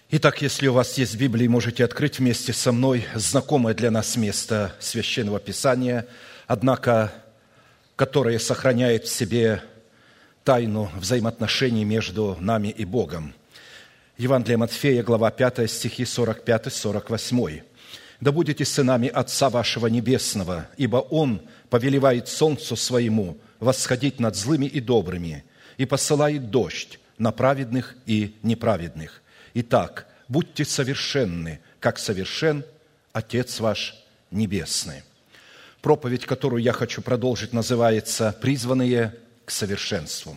Итак, если у вас есть Библия, можете открыть вместе со мной знакомое для нас место Священного Писания, однако которое сохраняет в себе тайну взаимоотношений между нами и Богом. Евангелие Матфея, глава 5, стихи 45-48. «Да будете сынами Отца вашего Небесного, ибо Он повелевает солнцу своему восходить над злыми и добрыми, и посылает дождь на праведных и неправедных. Итак, будьте совершенны, как совершен Отец ваш Небесный». Проповедь, которую я хочу продолжить, называется «Призванные к совершенству».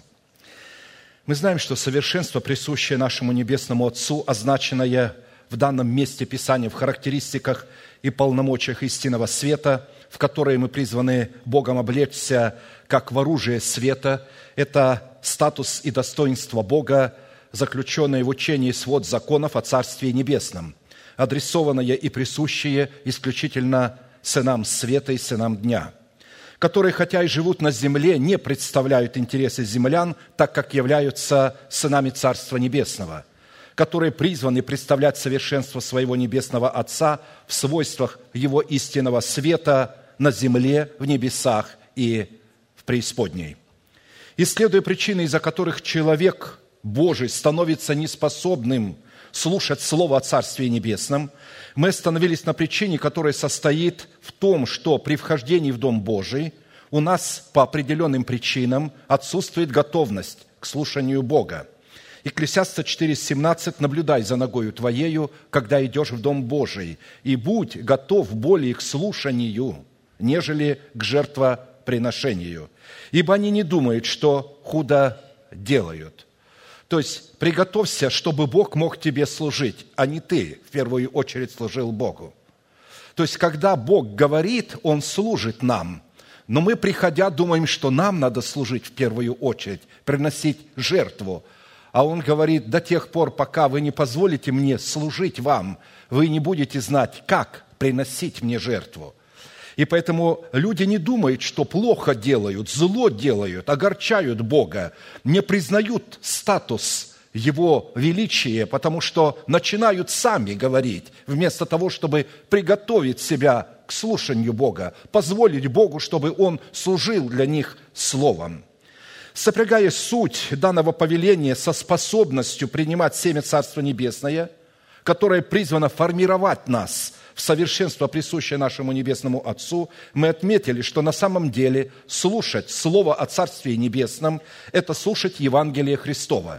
Мы знаем, что совершенство, присущее нашему Небесному Отцу, означенное в данном месте Писания в характеристиках и полномочиях истинного света, в которые мы призваны Богом облечься как в оружие света, это статус и достоинство Бога, заключенное в учении свод законов о Царстве Небесном, адресованное и присущее исключительно сынам света и сынам дня, которые, хотя и живут на земле, не представляют интересы землян, так как являются сынами Царства Небесного, которые призваны представлять совершенство своего Небесного Отца в свойствах Его истинного света на земле, в небесах и в преисподней. Исследуя причины, из-за которых человек Божий становится неспособным слушать Слово о Царстве Небесном, мы остановились на причине, которая состоит в том, что при вхождении в Дом Божий у нас по определенным причинам отсутствует готовность к слушанию Бога. Екклесиаста 4:17: «Наблюдай за ногою твоею, когда идешь в Дом Божий, и будь готов более к слушанию, нежели к жертвоприношению, ибо они не думают, что худо делают». То есть приготовься, чтобы Бог мог тебе служить, а не ты в первую очередь служил Богу. То есть когда Бог говорит, Он служит нам, но мы, приходя, думаем, что нам надо служить в первую очередь, приносить жертву. А Он говорит: до тех пор, пока вы не позволите мне служить вам, вы не будете знать, как приносить мне жертву. И поэтому люди не думают, что плохо делают, зло делают, огорчают Бога, не признают статус Его величия, потому что начинают сами говорить, вместо того, чтобы приготовить себя к слушанию Бога, позволить Богу, чтобы Он служил для них словом. Сопрягая суть данного повеления со способностью принимать семя Царства Небесное, которое призвано формировать нас в совершенство, присущее нашему Небесному Отцу, мы отметили, что на самом деле слушать Слово о Царстве Небесном – это слушать Евангелие Христово.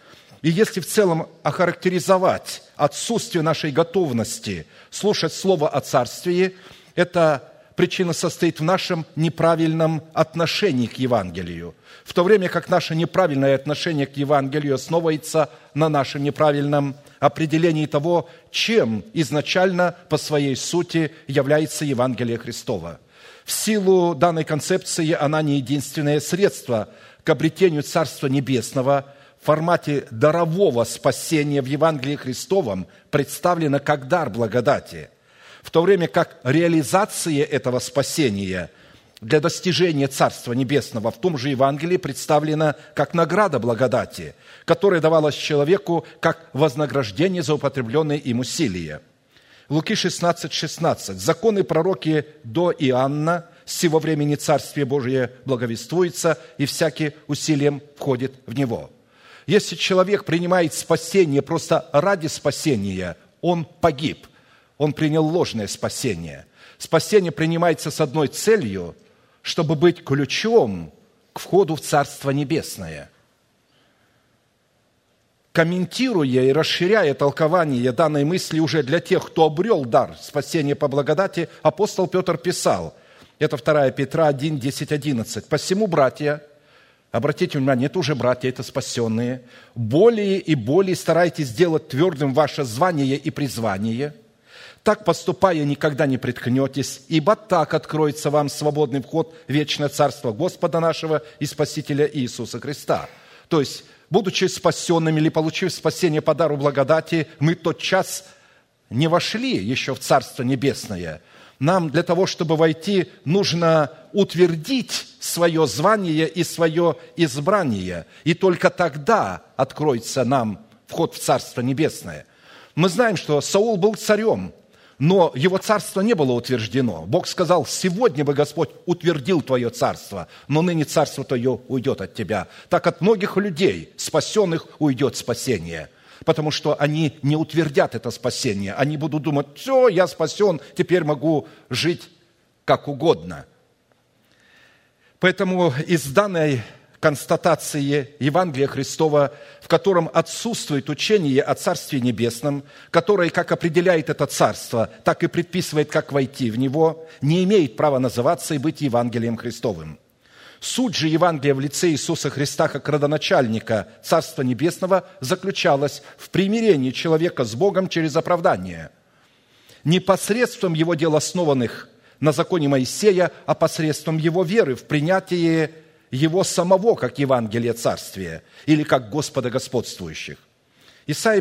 И если в целом охарактеризовать отсутствие нашей готовности слушать Слово о Царстве, эта причина состоит в нашем неправильном отношении к Евангелию, в то время как наше неправильное отношение к Евангелию основывается на нашем неправильном определении того, чем изначально по своей сути является Евангелие Христово. В силу данной концепции она не единственное средство к обретению Царства Небесного в формате дарового спасения в Евангелии Христовом представлено как дар благодати, в то время как реализация этого спасения для достижения Царства Небесного в том же Евангелии представлена как награда благодати, которая давалась человеку как вознаграждение за употребленные им усилия. Луки 16:16. «Законы пророки до Иоанна, с сего времени Царствие Божие благовествуется, и всякий усилием входит в него». Если человек принимает спасение просто ради спасения, он погиб, он принял ложное спасение. Спасение принимается с одной целью, чтобы быть ключом к входу в Царство Небесное. Комментируя и расширяя толкование данной мысли уже для тех, кто обрел дар спасения по благодати, апостол Петр писал, это 2 Петра 1, 10, 11: «Посему, братья», обратите внимание, это уже братья, это спасенные, «более и более старайтесь сделать твердым ваше звание и призвание. Так, поступая, никогда не приткнетесь, ибо так откроется вам свободный вход в вечное Царство Господа нашего и Спасителя Иисуса Христа». То есть, будучи спасенными или получив спасение по дару благодати, мы тотчас не вошли еще в Царство Небесное. Нам для того, чтобы войти, нужно утвердить свое звание и свое избрание, и только тогда откроется нам вход в Царство Небесное. Мы знаем, что Саул был царем, но его царство не было утверждено. Бог сказал: сегодня бы Господь утвердил твое царство, но ныне царство твое уйдет от тебя. Так от многих людей, спасенных, уйдет спасение, потому что они не утвердят это спасение. Они будут думать: все, я спасен, теперь могу жить как угодно. Поэтому из данной констатации Евангелия Христова, в котором отсутствует учение о Царстве Небесном, которое как определяет это царство, так и предписывает, как войти в него, не имеет права называться и быть Евангелием Христовым. Суть же Евангелия в лице Иисуса Христа как родоначальника Царства Небесного заключалась в примирении человека с Богом через оправдание. Не посредством его дел, основанных на законе Моисея, а посредством его веры в принятие его самого как Евангелие Царствия или как Господа господствующих. Исайя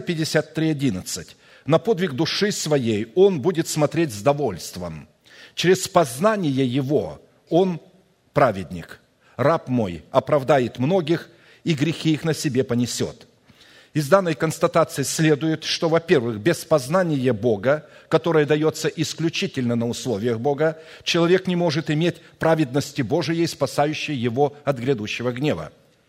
53:11. «На подвиг души своей он будет смотреть с довольством. Через познание его он праведник. Раб мой оправдает многих, и грехи их на себе понесет». Из данной констатации следует, что, во-первых, без познания Бога, которое дается исключительно на условиях Бога, человек не может иметь праведности Божией, спасающей его от грядущего гнева.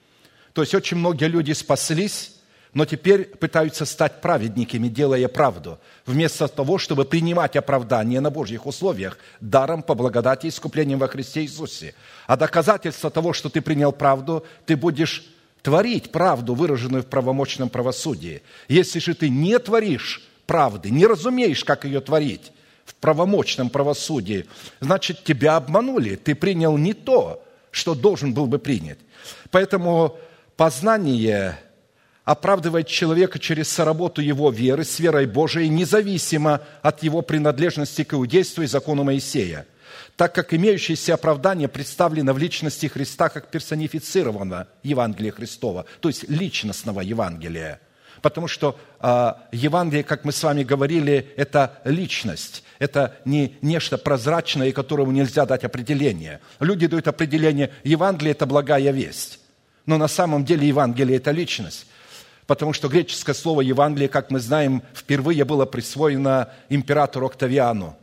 То есть очень многие люди спаслись, но теперь пытаются стать праведниками, делая правду, вместо того, чтобы принимать оправдание на Божьих условиях, даром по благодати и искуплением во Христе Иисусе. А доказательство того, что ты принял правду, ты будешь творить правду, выраженную в правомочном правосудии. Если же ты не творишь правды, не разумеешь, как ее творить в правомочном правосудии, значит, тебя обманули, ты принял не то, что должен был бы принять. Поэтому познание оправдывает человека через соработу его веры с верой Божией, независимо от его принадлежности к иудейству и закону Моисея, так как имеющееся оправдание представлено в личности Христа как персонифицированного Евангелия Христова, то есть личностного Евангелия. Потому что Евангелие, как мы с вами говорили, это личность, это не нечто прозрачное, которому нельзя дать определение. Люди дают определение: Евангелие – это благая весть. Но на самом деле Евангелие – это личность. Потому что греческое слово «Евангелие», как мы знаем, впервые было присвоено императору Октавиану.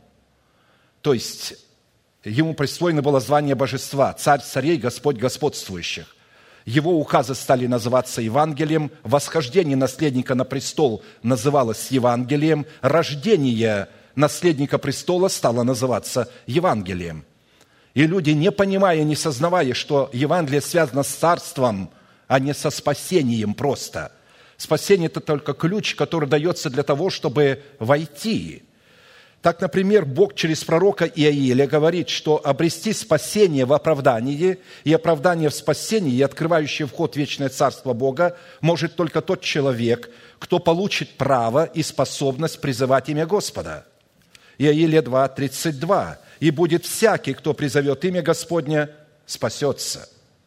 То есть ему присвоено было звание божества, царь царей, Господь господствующих. Его указы стали называться Евангелием, восхождение наследника на престол называлось Евангелием, рождение наследника престола стало называться Евангелием. И люди, не понимая, не сознавая, что Евангелие связано с царством, а не со спасением просто. Спасение – это только ключ, который дается для того, чтобы войти. Так, например, Бог через пророка Иаиля говорит, что обрести спасение в оправдании и оправдание в спасении, и открывающее вход в вечное царство Бога, может только тот человек, кто получит право и способность призывать имя Господа. Иаиля 2:32. «И будет всякий, кто призовет имя Господня, спасется».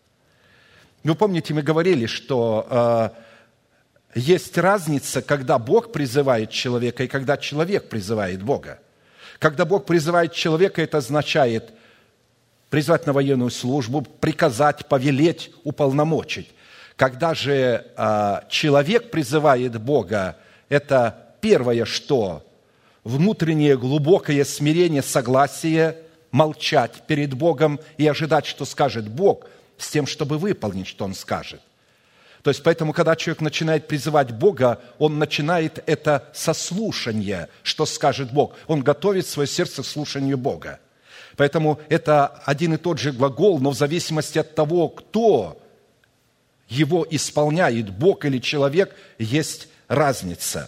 Вы помните, мы говорили, что есть разница, когда Бог призывает человека и когда человек призывает Бога. Когда Бог призывает человека, это означает призвать на военную службу, приказать, повелеть, уполномочить. Когда же человек призывает Бога, это первое, что внутреннее глубокое смирение, согласие, молчать перед Богом и ожидать, что скажет Бог, с тем, чтобы выполнить, что Он скажет. То есть, поэтому, когда человек начинает призывать Бога, он начинает это со слушания, что скажет Бог. Он готовит свое сердце к слушанию Бога. Поэтому это один и тот же глагол, но в зависимости от того, кто его исполняет, Бог или человек, есть разница.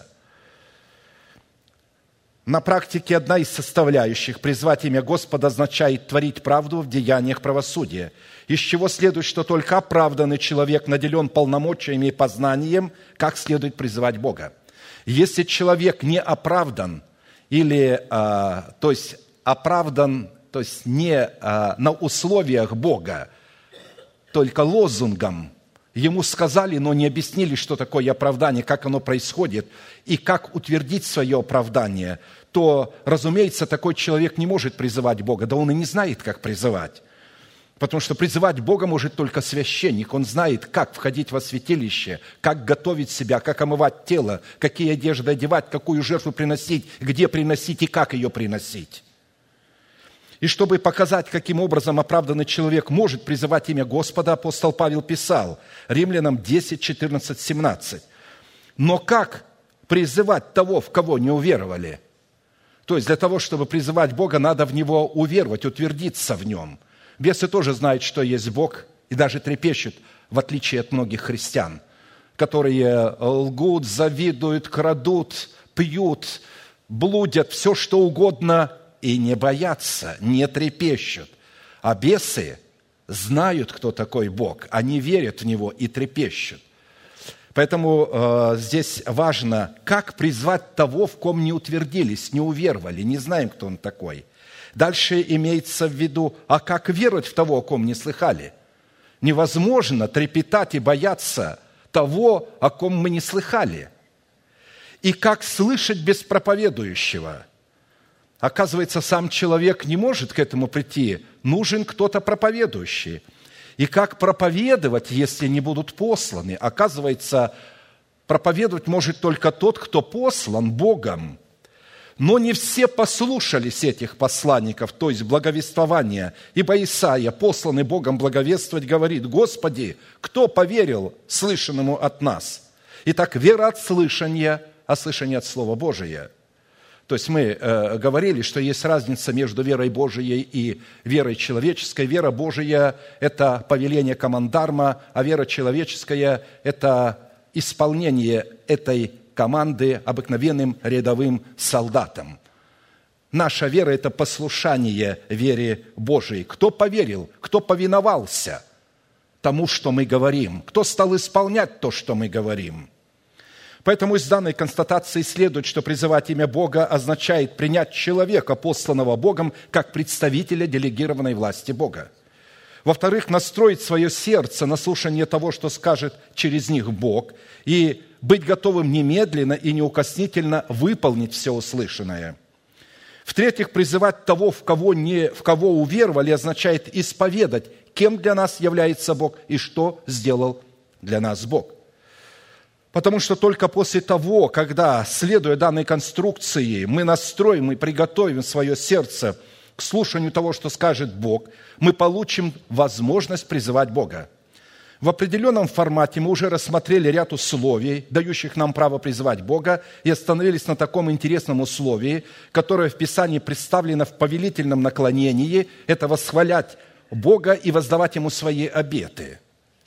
На практике одна из составляющих призвать имя Господа означает творить правду в деяниях правосудия, из чего следует, что только оправданный человек наделен полномочиями и познанием, как следует призывать Бога. Если человек не оправдан, или, то есть оправдан, то есть не на условиях Бога, только лозунгом, ему сказали, но не объяснили, что такое оправдание, как оно происходит и как утвердить свое оправдание, то, разумеется, такой человек не может призывать Бога, да он и не знает, как призывать. Потому что призывать Бога может только священник. Он знает, как входить во святилище, как готовить себя, как омывать тело, какие одежды одевать, какую жертву приносить, где приносить и как ее приносить. И чтобы показать, каким образом оправданный человек может призывать имя Господа, апостол Павел писал, Римлянам 10, 14, 17. «Но как призывать того, в кого не уверовали?» То есть для того, чтобы призывать Бога, надо в Него уверовать, утвердиться в Нем. Бесы тоже знают, что есть Бог, и даже трепещут, в отличие от многих христиан, которые лгут, завидуют, крадут, пьют, блудят, все что угодно, и не боятся, не трепещут. А бесы знают, кто такой Бог, они верят в Него и трепещут. Поэтому здесь важно, как призвать того, в ком не утвердились, не уверовали, не знаем, кто он такой. Дальше имеется в виду, а как веровать в того, о ком не слыхали? Невозможно трепетать и бояться того, о ком мы не слыхали. И как слышать без проповедующего? Оказывается, сам человек не может к этому прийти, нужен кто-то проповедующий. И как проповедовать, если не будут посланы? Оказывается, проповедовать может только тот, кто послан Богом. Но не все послушались этих посланников, то есть благовествования. Ибо Исаия, посланный Богом благовествовать, говорит: «Господи, кто поверил слышанному от нас?» Итак, вера от слышания, а слышание от Слова Божия. То есть мы говорили, что есть разница между верой Божией и верой человеческой. Вера Божия – это повеление командарма, а вера человеческая – это исполнение этой команды обыкновенным рядовым солдатам. Наша вера – это послушание вере Божией. Кто поверил, кто повиновался тому, что мы говорим, кто стал исполнять то, что мы говорим. Поэтому из данной констатации следует, что призывать имя Бога означает принять человека, посланного Богом, как представителя делегированной власти Бога. Во-вторых, настроить свое сердце на слушание того, что скажет через них Бог, и быть готовым немедленно и неукоснительно выполнить все услышанное. В-третьих, призывать того, в кого уверовали, означает исповедать, кем для нас является Бог и что сделал для нас Бог. Потому что только после того, когда, следуя данной конструкции, мы настроим и приготовим свое сердце к слушанию того, что скажет Бог, мы получим возможность призывать Бога. В определенном формате мы уже рассмотрели ряд условий, дающих нам право призывать Бога, и остановились на таком интересном условии, которое в Писании представлено в повелительном наклонении – это восхвалять Бога и воздавать Ему свои обеты.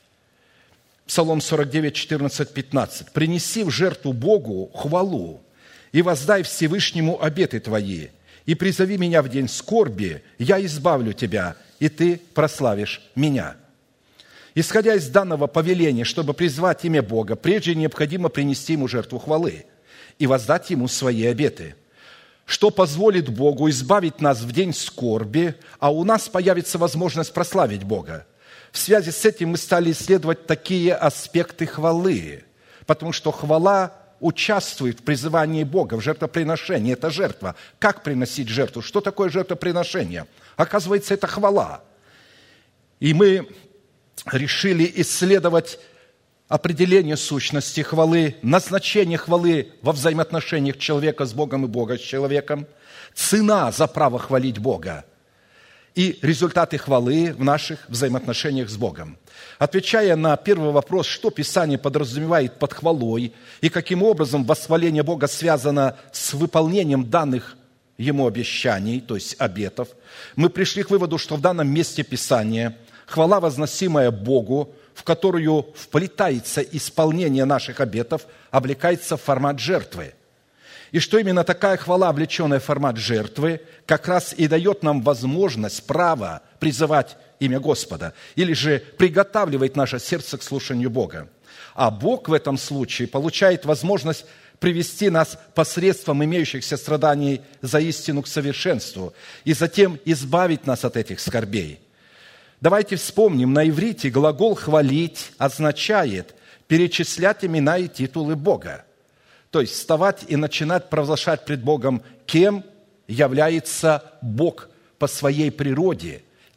Псалом 49, 14, 15. «Принеси в жертву Богу хвалу, и воздай Всевышнему обеты твои, и призови меня в день скорби, я избавлю тебя, и ты прославишь меня». Исходя из данного повеления, чтобы призвать имя Бога, прежде необходимо принести Ему жертву хвалы и воздать Ему свои обеты, что позволит Богу избавить нас в день скорби, а у нас появится возможность прославить Бога. В связи с этим мы стали исследовать такие аспекты хвалы, потому что хвала участвует в призывании Бога, в жертвоприношении. Это жертва. Как приносить жертву? Что такое жертвоприношение? Оказывается, это хвала. И мы решили исследовать определение сущности хвалы, назначение хвалы во взаимоотношениях человека с Богом и Бога с человеком, цена за право хвалить Бога и результаты хвалы в наших взаимоотношениях с Богом. Отвечая на первый вопрос, что Писание подразумевает под хвалой и каким образом восхваление Бога связано с выполнением данных Ему обещаний, то есть обетов, мы пришли к выводу, что в данном месте Писания хвала, возносимая Богу, в которую вплетается исполнение наших обетов, облекается в формат жертвы. И что именно такая хвала, облеченная в формат жертвы, как раз и дает нам возможность, право призывать имя Господа, или же приготавливает наше сердце к слушанию Бога. А Бог в этом случае получает возможность привести нас посредством имеющихся страданий за истину к совершенству и затем избавить нас от этих скорбей. Давайте вспомним, на иврите глагол «хвалить» означает перечислять имена и титулы Бога. То есть вставать и начинать провозглашать пред Богом, кем является Бог по своей природе,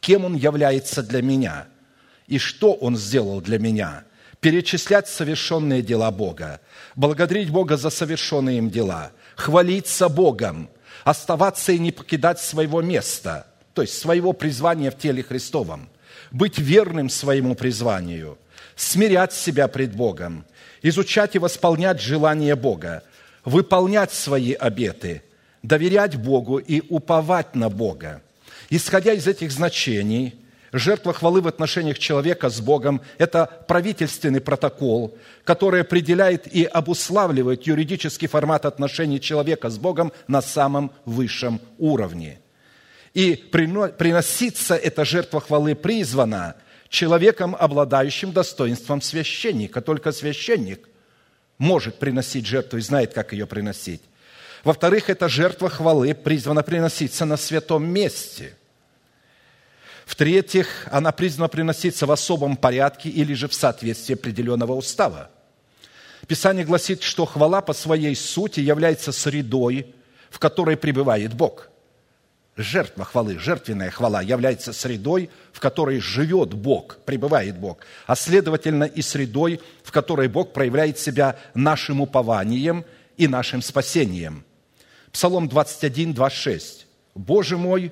кем Он является для меня и что Он сделал для меня, перечислять совершенные дела Бога, благодарить Бога за совершенные им дела, хвалиться Богом, оставаться и не покидать своего места, то есть своего призвания в теле Христовом, быть верным своему призванию, смирять себя пред Богом, изучать и восполнять желания Бога, выполнять свои обеты, доверять Богу и уповать на Бога. Исходя из этих значений, жертва хвалы в отношениях человека с Богом – это правительственный протокол, который определяет и обуславливает юридический формат отношений человека с Богом на самом высшем уровне. И приноситься эта жертва хвалы призвана человеком, обладающим достоинством священника. Только священник может приносить жертву и знает, как ее приносить. Во-вторых, эта жертва хвалы призвана приноситься на святом месте. В-третьих, она призвана приноситься в особом порядке или же в соответствии определенного устава. Писание гласит, что хвала по своей сути является средой, в которой пребывает Бог. Жертва хвалы, жертвенная хвала является средой, в которой живет Бог, пребывает Бог, а следовательно и средой, в которой Бог проявляет себя нашим упованием и нашим спасением. Псалом 21, 26. «Боже мой,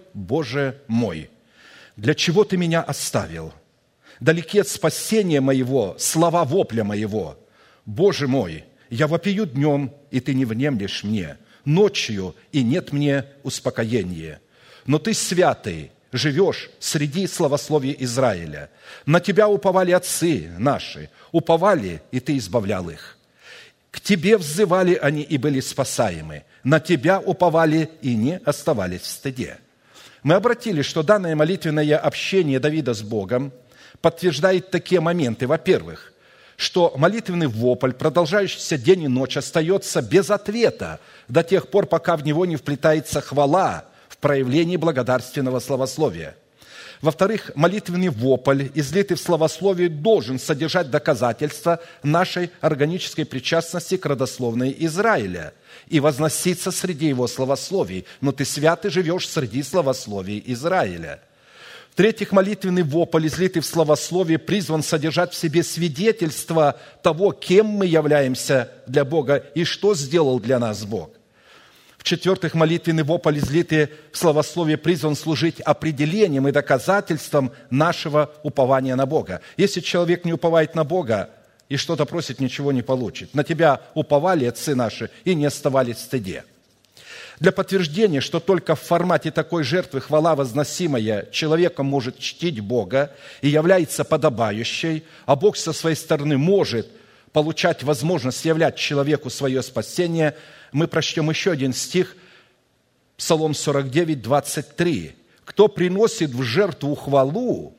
для чего Ты меня оставил? Далеки от спасения моего, слова вопля моего. Боже мой, я вопию днем, и Ты не внемлешь мне, ночью, и нет мне успокоения. Но Ты святый, живешь среди славословия Израиля. На Тебя уповали отцы наши, уповали, и Ты избавлял их. К Тебе взывали они и были спасаемы. На Тебя уповали и не оставались в стыде». Мы обратили, что данное молитвенное общение Давида с Богом подтверждает такие моменты. Во-первых, что молитвенный вопль, продолжающийся день и ночь, остается без ответа до тех пор, пока в него не вплетается хвала в проявлении благодарственного славословия. Во-вторых, молитвенный вопль, излитый в славословии, должен содержать доказательства нашей органической причастности к родословной Израиля и возноситься среди его славословий. Но ты свят и живешь среди славословий Израиля. В-третьих, молитвенный вопль, излитый в славословии, призван содержать в себе свидетельство того, кем мы являемся для Бога и что сделал для нас Бог. В-четвертых, молитвенный вопль, излитый в славословии, призван служить определением и доказательством нашего упования на Бога. Если человек не уповает на Бога и что-то просит, ничего не получит. На Тебя уповали отцы наши и не оставались в стыде. Для подтверждения, что только в формате такой жертвы хвала возносимая человеком может чтить Бога и является подобающей, а Бог со своей стороны может получать возможность являть человеку свое спасение, мы прочтем еще один стих, Псалом 49, 23. «Кто приносит в жертву хвалу,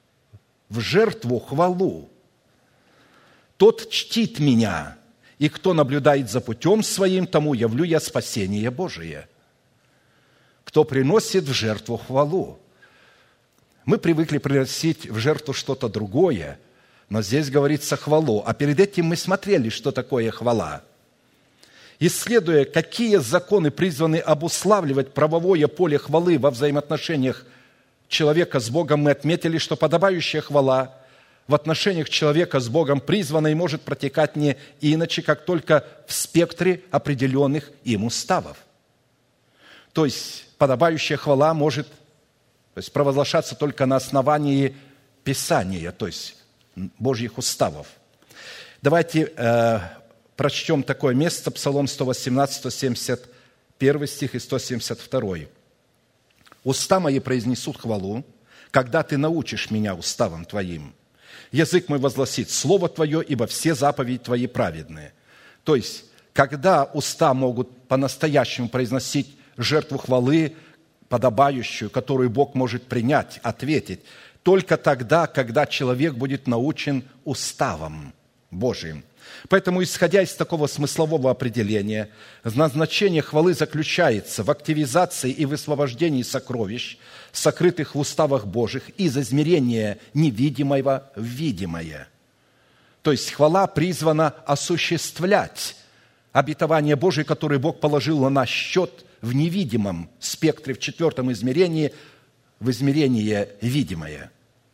тот чтит меня, и кто наблюдает за путем своим, тому явлю я спасение Божие». Кто приносит в жертву хвалу. Мы привыкли приносить в жертву что-то другое, но здесь говорится хвалу. А перед этим мы смотрели, что такое хвала. Исследуя, какие законы призваны обуславливать правовое поле хвалы во взаимоотношениях человека с Богом, мы отметили, что подобающая хвала в отношениях человека с Богом призвана и может протекать не иначе, как только в спектре определенных им уставов. То есть подобающая хвала может провозглашаться только на основании Писания, то есть Божьих уставов. Давайте прочтем такое место, Псалом 118, 171 стих и 172. «Уста мои произнесут хвалу, когда Ты научишь меня уставам Твоим. Язык мой возгласит Слово Твое, ибо все заповеди Твои праведные». То есть, когда уста могут по-настоящему произносить жертву хвалы, подобающую, которую Бог может принять, ответить, только тогда, когда человек будет научен уставам Божиим. Поэтому, исходя из такого смыслового определения, назначение хвалы заключается в активизации и высвобождении сокровищ, сокрытых в уставах Божьих, из измерения невидимого в видимое. То есть хвала призвана осуществлять обетование Божие, которое Бог положил на наш счет в невидимом спектре, в четвертом измерении, в измерение видимое.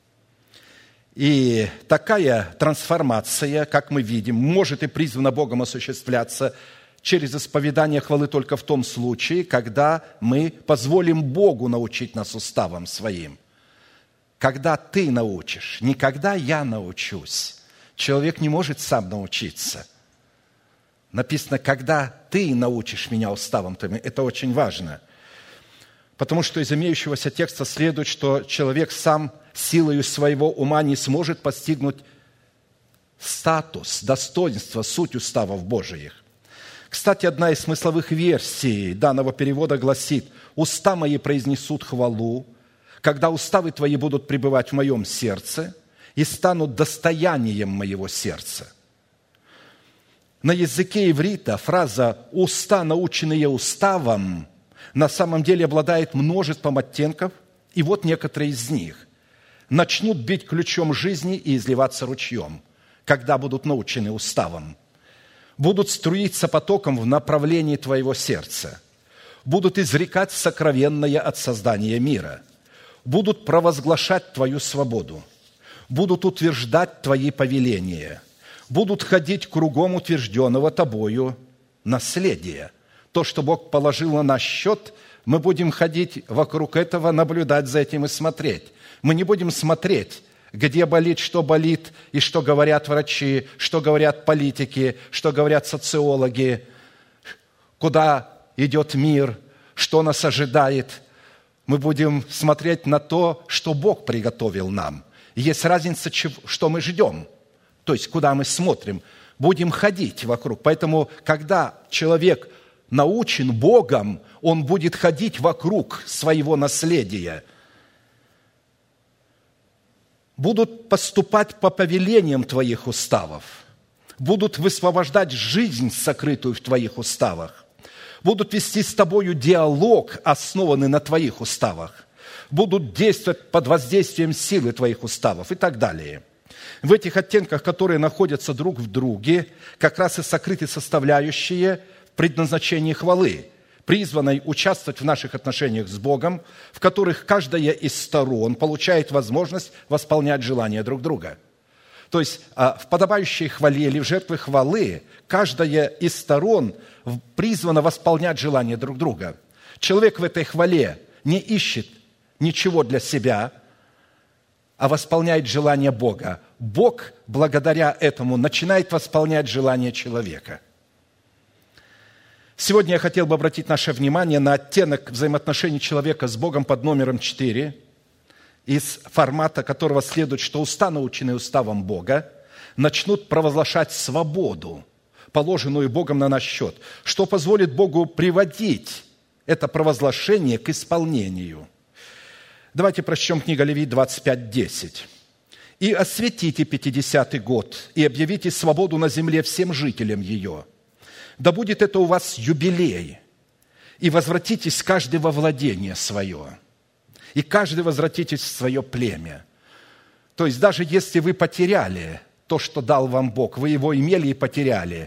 И такая трансформация, как мы видим, может и призвана Богом осуществляться через исповедание хвалы только в том случае, когда мы позволим Богу научить нас уставам Своим. Когда Ты научишь, не когда я научусь. Человек не может сам научиться. Написано, когда Ты научишь меня уставам Твоим. Это очень важно. Потому что из имеющегося текста следует, что человек сам силою своего ума не сможет постигнуть статус, достоинство, суть уставов Божиих. Кстати, одна из смысловых версий данного перевода гласит: «Уста мои произнесут хвалу, когда уставы твои будут пребывать в моем сердце и станут достоянием моего сердца». На языке иврита фраза «уста, наученные уставом» на самом деле обладает множеством оттенков, и вот некоторые из них. Начнут бить ключом жизни и изливаться ручьем, когда будут научены уставом. Будут струиться потоком в направлении твоего сердца. Будут изрекать сокровенное от создания мира. Будут провозглашать твою свободу. Будут утверждать твои повеления. Будут ходить кругом утвержденного тобою наследия. То, что Бог положил на наш счет, мы будем ходить вокруг этого, наблюдать за этим и смотреть. Мы не будем смотреть, где болит, и что говорят врачи, что говорят политики, что говорят социологи, куда идет мир, что нас ожидает. Мы будем смотреть на то, что Бог приготовил нам. Есть разница, что мы ждем, то есть куда мы смотрим. Будем ходить вокруг. Поэтому, когда человек научен Богом, он будет ходить вокруг своего наследия. Будут поступать по повелениям твоих уставов, будут высвобождать жизнь, сокрытую в твоих уставах, будут вести с тобою диалог, основанный на твоих уставах, будут действовать под воздействием силы твоих уставов и так далее. В этих оттенках, которые находятся друг в друге, как раз и сокрыты составляющие предназначения хвалы, призванной участвовать в наших отношениях с Богом, в которых каждая из сторон получает возможность восполнять желания друг друга. То есть в подобающей хвале или в жертве хвалы каждая из сторон призвана восполнять желания друг друга. Человек в этой хвале не ищет ничего для себя, а восполняет желания Бога. Бог, благодаря этому, начинает восполнять желания человека. Сегодня я хотел бы обратить наше внимание на оттенок взаимоотношений человека с Богом под номером 4, из формата которого следует, что уста, наученные уставом Бога, начнут провозглашать свободу, положенную Богом на наш счет, что позволит Богу приводить это провозглашение к исполнению. Давайте прочтем книгу Левит 25:10. «И осветите 50-й год, и объявите свободу на земле всем жителям ее. Да будет это у вас юбилей, и возвратитесь каждый во владение свое, и каждый возвратитесь в свое племя». То есть даже если вы потеряли то, что дал вам Бог, вы его имели и потеряли,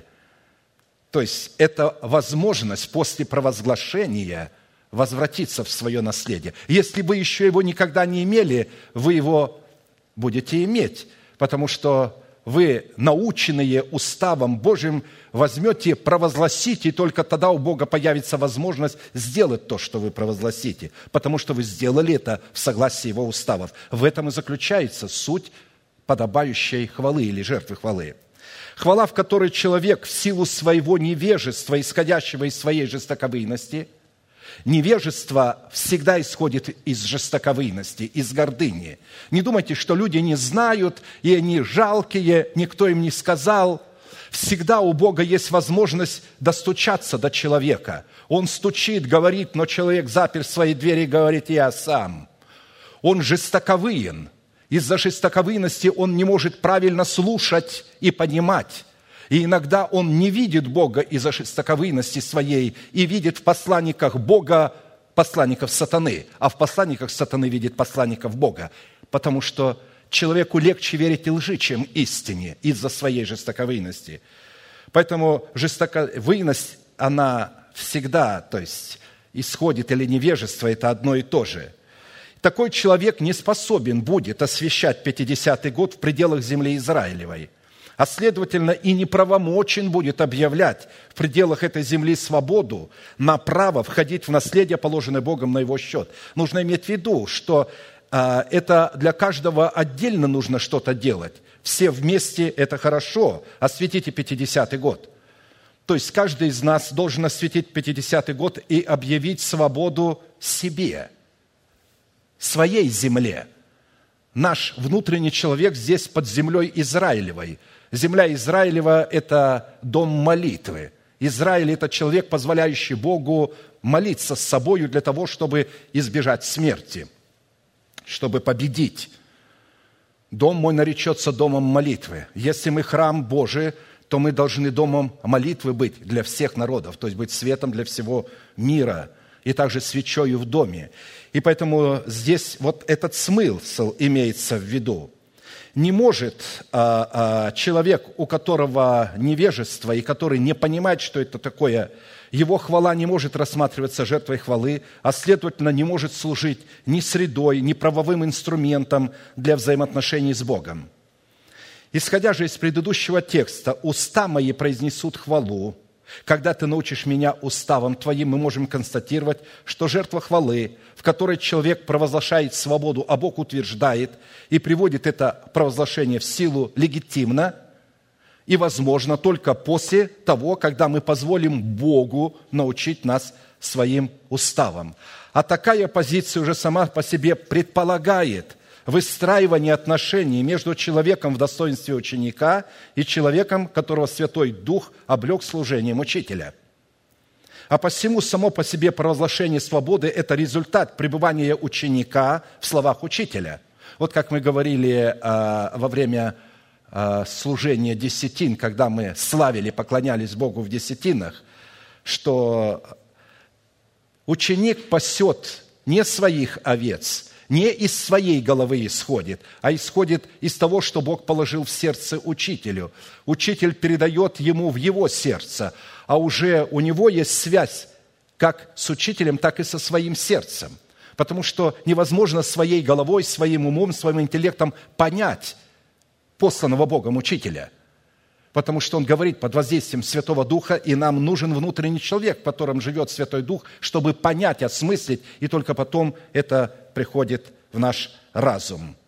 то есть это возможность после провозглашения возвратиться в свое наследие. Если вы еще его никогда не имели, вы его будете иметь, потому что вы, наученные уставом Божьим, возьмете, провозгласите, и только тогда у Бога появится возможность сделать то, что вы провозгласите, потому что вы сделали это в согласии Его уставов. В этом и заключается суть подобающей хвалы или жертвы хвалы. Хвала, в которой человек в силу своего невежества, исходящего из своей жестоковыйности, невежество всегда исходит из жестоковыйности, из гордыни. Не думайте, что люди не знают, и они жалкие, никто им не сказал. Всегда у Бога есть возможность достучаться до человека. Он стучит, говорит, но человек запер свои двери и говорит: «Я сам». Он жестоковыен. Из-за жестоковыйности он не может правильно слушать и понимать. И иногда он не видит Бога из-за жестоковыйности своей и видит в посланниках Бога посланников сатаны, а в посланниках сатаны видит посланников Бога, потому что человеку легче верить лжи, чем истине из-за своей жестоковыйности. Поэтому жестоковыйность, она всегда, то есть исходит или невежество, это одно и то же. такой человек не способен будет освящать 50-й год в пределах земли Израилевой, а следовательно и неправомочен будет объявлять в пределах этой земли свободу на право входить в наследие, положенное Богом на его счет. Нужно иметь в виду, что это для каждого отдельно нужно что-то делать. Все вместе – это хорошо. Осветите 50-й год. То есть каждый из нас должен осветить 50-й год и объявить свободу себе, своей земле. Наш внутренний человек здесь под землей Израилевой. Земля Израилева – это дом молитвы. Израиль – это человек, позволяющий Богу молиться с собою для того, чтобы избежать смерти, чтобы победить. Дом мой наречется домом молитвы. Если мы храм Божий, то мы должны домом молитвы быть для всех народов, то есть быть светом для всего мира и также свечою в доме. И поэтому здесь вот этот смысл имеется в виду. Не может человек, у которого невежество и который не понимает, что это такое, его хвала не может рассматриваться жертвой хвалы, а следовательно не может служить ни средой, ни правовым инструментом для взаимоотношений с Богом. Исходя же из предыдущего текста, «Уста мои произнесут хвалу». Когда ты научишь меня уставам твоим, мы можем констатировать, что жертва хвалы, в которой человек провозглашает свободу, а Бог утверждает и приводит это провозглашение в силу легитимно и возможно только после того, когда мы позволим Богу научить нас своим уставам. А такая позиция уже сама по себе предполагает выстраивание отношений между человеком в достоинстве ученика и человеком, которого Святой Дух облек служением учителя. А посему само по себе провозглашение свободы – это результат пребывания ученика в словах учителя. Вот как мы говорили во время служения десятин, когда мы славили, поклонялись Богу в десятинах, что ученик пасет не своих овец, не из своей головы исходит, а исходит из того, что Бог положил в сердце учителю. Учитель передает ему в его сердце, а уже у него есть связь как с учителем, так и со своим сердцем. Потому что невозможно своей головой, своим умом, своим интеллектом понять посланного Богом учителя. Потому что он говорит под воздействием Святого Духа, и нам нужен внутренний человек, в котором живет Святой Дух, чтобы понять, осмыслить, и только потом это приходит в наш разум.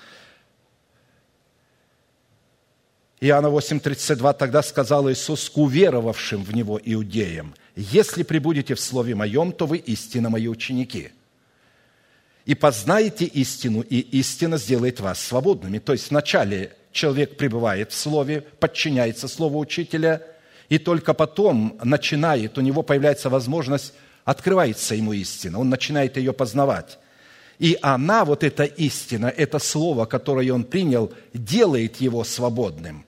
Иоанна 8:32: «Тогда сказал Иисус к уверовавшим в Него иудеям: если пребудете в Слове Моем, то вы истинно Мои ученики. И познаете истину, и истина сделает вас свободными». То есть вначале человек пребывает в Слове, подчиняется Слову Учителя, и только потом начинает, у него появляется возможность, открывается ему истина, он начинает ее познавать. И она, вот эта истина, это Слово, которое он принял, делает его свободным.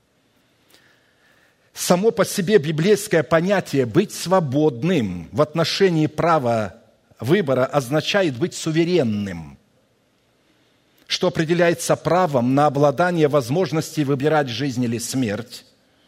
Само по себе библейское понятие «быть свободным» в отношении права выбора означает быть суверенным, что определяется правом на обладание возможностью выбирать жизнь или смерть,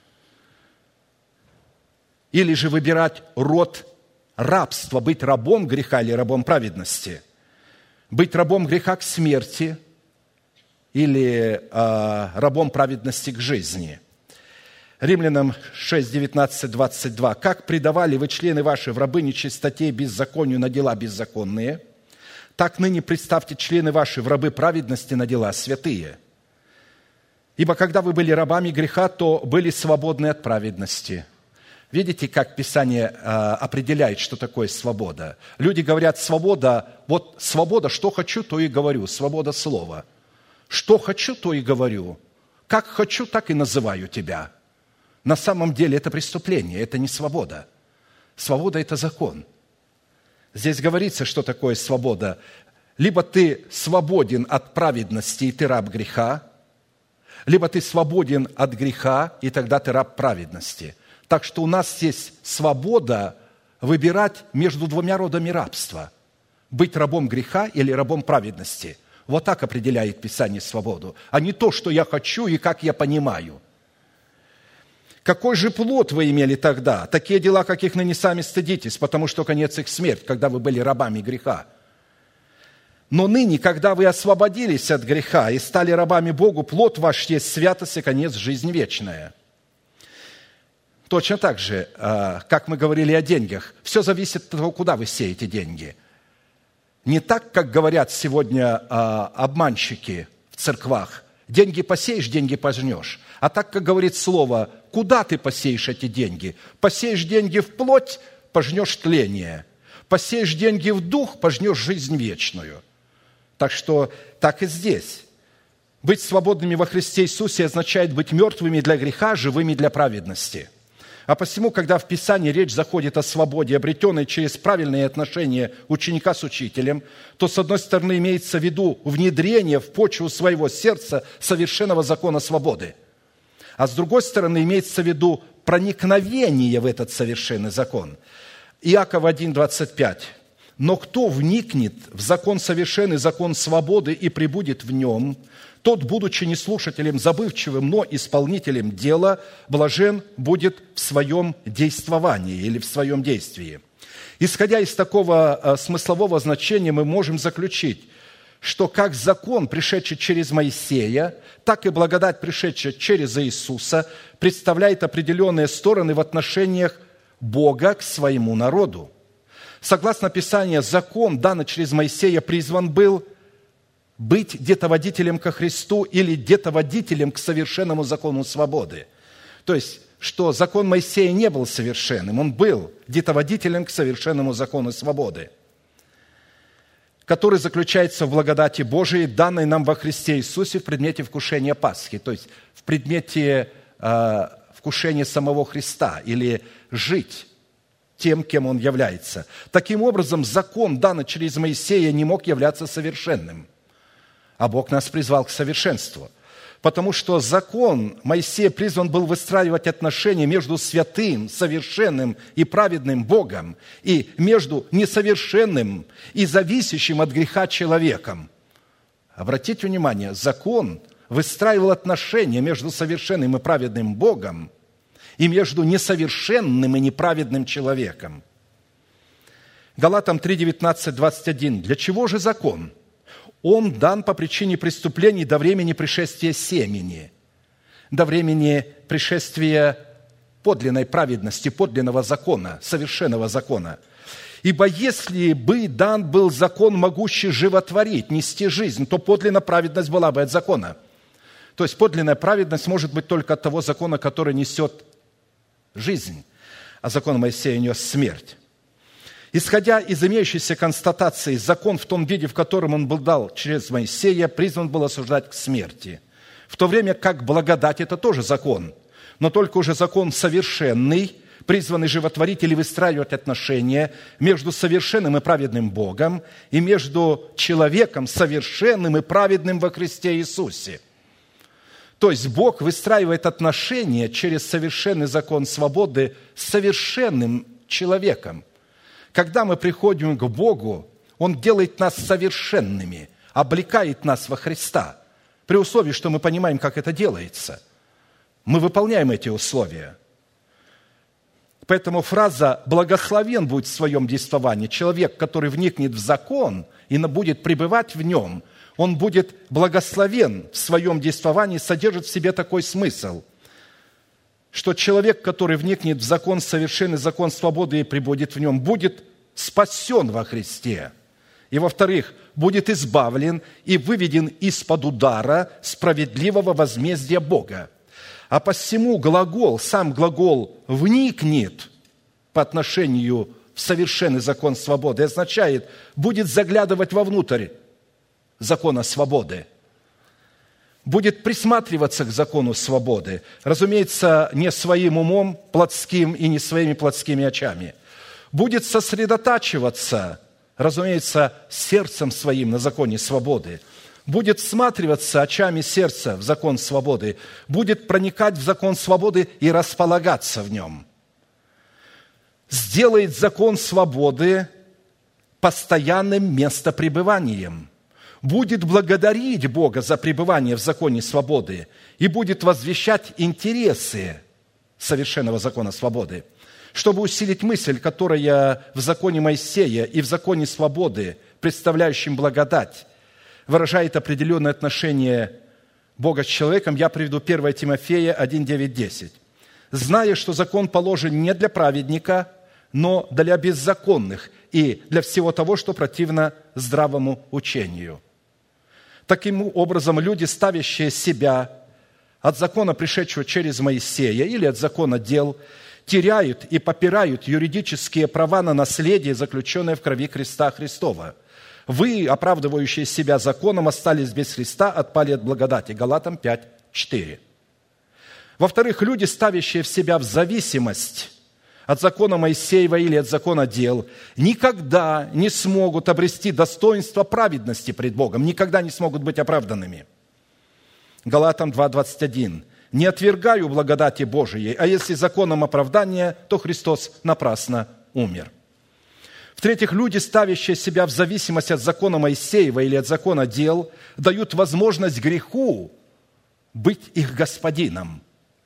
или же выбирать род рабства, быть рабом греха или рабом праведности, быть рабом греха к смерти или рабом праведности к жизни. Римлянам 6, 19, 22. «Как предавали вы члены ваши в рабы нечистоте и беззаконию на дела беззаконные, так ныне представьте члены ваши в рабы праведности на дела святые. Ибо когда вы были рабами греха, то были свободны от праведности». Видите, как Писание определяет, что такое свобода? Люди говорят, свобода, вот свобода, что хочу, то и говорю, свобода слова. Что хочу, то и говорю. Как хочу, так и называю тебя. На самом деле это преступление, это не свобода. Свобода – это закон. Здесь говорится, что такое свобода. Либо ты свободен от праведности, и ты раб греха, либо ты свободен от греха, и тогда ты раб праведности. Так что у нас есть свобода выбирать между двумя родами рабства. Быть рабом греха или рабом праведности. Вот так определяет Писание свободу, а не то, что я хочу и как я понимаю. Какой же плод вы имели тогда? Такие дела, каких ныне сами стыдитесь, потому что конец их смерть, когда вы были рабами греха. Но ныне, когда вы освободились от греха и стали рабами Богу, плод ваш есть святость и конец жизни вечная». Точно так же, как мы говорили о деньгах, все зависит от того, куда вы сеете деньги. Не так, как говорят сегодня обманщики в церквах: деньги посеешь, деньги пожнешь. А так, как говорит Слово, куда ты посеешь эти деньги? Посеешь деньги в плоть, пожнешь тление. Посеешь деньги в дух, пожнешь жизнь вечную. Так что так и здесь. Быть свободными во Христе Иисусе означает быть мертвыми для греха, живыми для праведности. А посему, когда в Писании речь заходит о свободе, обретенной через правильные отношения ученика с учителем, то, с одной стороны, имеется в виду внедрение в почву своего сердца совершенного закона свободы, а с другой стороны, имеется в виду проникновение в этот совершенный закон. Иакова 1:25. «Но кто вникнет в закон совершенный, закон свободы, и пребудет в нем, тот, будучи не слушателем забывчивым, но исполнителем дела, блажен будет в своем действовании или в своем действии». Исходя из такого смыслового значения, мы можем заключить, что как закон, пришедший через Моисея, так и благодать, пришедшая через Иисуса, представляет определенные стороны в отношениях Бога к своему народу. Согласно Писанию, закон, данный через Моисея, призван был быть детоводителем ко Христу или детоводителем к совершенному закону свободы. То есть, что закон Моисея не был совершенным, он был детоводителем к совершенному закону свободы, который заключается в благодати Божией, данной нам во Христе Иисусе в предмете вкушения Пасхи, то есть в предмете вкушения самого Христа или жить тем, кем Он является. Таким образом, закон, данный через Моисея, не мог являться совершенным, а Бог нас призвал к совершенству. Потому что закон Моисея призван был выстраивать отношения между святым, совершенным и праведным Богом и между несовершенным и зависящим от греха человеком. Обратите внимание, закон выстраивал отношения между совершенным и праведным Богом и между несовершенным и неправедным человеком. Галатам 3:19-21. Для чего же закон? Он дан по причине преступлений до времени пришествия семени, до времени пришествия подлинной праведности, подлинного закона, совершенного закона. Ибо если бы дан был закон, могущий животворить, нести жизнь, то подлинная праведность была бы от закона. То есть подлинная праведность может быть только от того закона, который несет жизнь, а закон Моисея нес смерть. Исходя из имеющейся констатации, закон в том виде, в котором он был дан через Моисея, призван был осуждать к смерти. В то время как благодать – это тоже закон, но только уже закон совершенный, призванный животворить или выстраивать отношения между совершенным и праведным Богом и между человеком совершенным и праведным во Христе Иисусе. То есть Бог выстраивает отношения через совершенный закон свободы с совершенным человеком. Когда мы приходим к Богу, Он делает нас совершенными, облекает нас во Христа, при условии, что мы понимаем, как это делается. Мы выполняем эти условия. Поэтому фраза «благословен будет в своем действовании» человек, который вникнет в закон и будет пребывать в нем, он будет благословен в своем действовании, содержит в себе такой смысл, что человек, который вникнет в закон, совершенный закон свободы и пребудет в нем, будет спасен во Христе. И, во-вторых, будет избавлен и выведен из-под удара справедливого возмездия Бога. А посему глагол, сам глагол «вникнет» по отношению в совершенный закон свободы означает «будет заглядывать вовнутрь закона свободы», будет присматриваться к закону свободы, разумеется, не своим умом плотским и не своими плотскими очами, будет сосредотачиваться, разумеется, сердцем своим на законе свободы, будет всматриваться очами сердца в закон свободы, будет проникать в закон свободы и располагаться в нем. Сделает закон свободы постоянным местопребыванием, будет благодарить Бога за пребывание в законе свободы и будет возвещать интересы совершенного закона свободы, чтобы усилить мысль, которая в законе Моисея и в законе свободы, представляющем благодать, выражает определенное отношение Бога с человеком, я приведу 1 Тимофея 1, 9, 10. «Зная, что закон положен не для праведника, но для беззаконных и для всего того, что противно здравому учению». Таким образом, люди, ставящие себя от закона, пришедшего через Моисея, или от закона дел, теряют и попирают юридические права на наследие, заключенное в крови креста Христова. Вы, оправдывающие себя законом, остались без Христа, отпали от благодати. Галатам 5, 4. Во-вторых, люди, ставящие себя в зависимость от закона Моисеева или от закона дел, никогда не смогут обрести достоинство праведности пред Богом, никогда не смогут быть оправданными. Галатам 2, 21. «Не отвергаю благодати Божией, а если законом оправдания, то Христос напрасно умер». В-третьих, люди, ставящие себя в зависимость от закона Моисеева или от закона дел, дают возможность греху быть их господином.